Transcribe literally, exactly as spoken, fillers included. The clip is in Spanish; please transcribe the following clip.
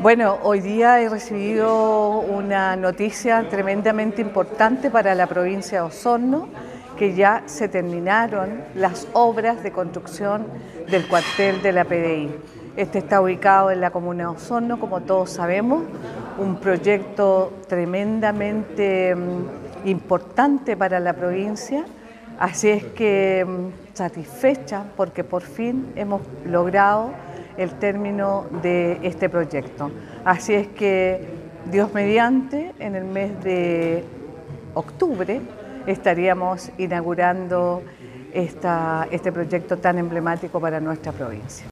Bueno, hoy día he recibido una noticia tremendamente importante para la provincia de Osorno, que ya se terminaron las obras de construcción del cuartel de la P D I. Este está ubicado en la comuna de Osorno, como todos sabemos, un proyecto tremendamente mm, importante para la provincia. Así es que mm, satisfecha porque por fin hemos logrado el término de este proyecto. Así es que, Dios mediante, en el mes de octubre estaríamos inaugurando esta, este proyecto tan emblemático para nuestra provincia.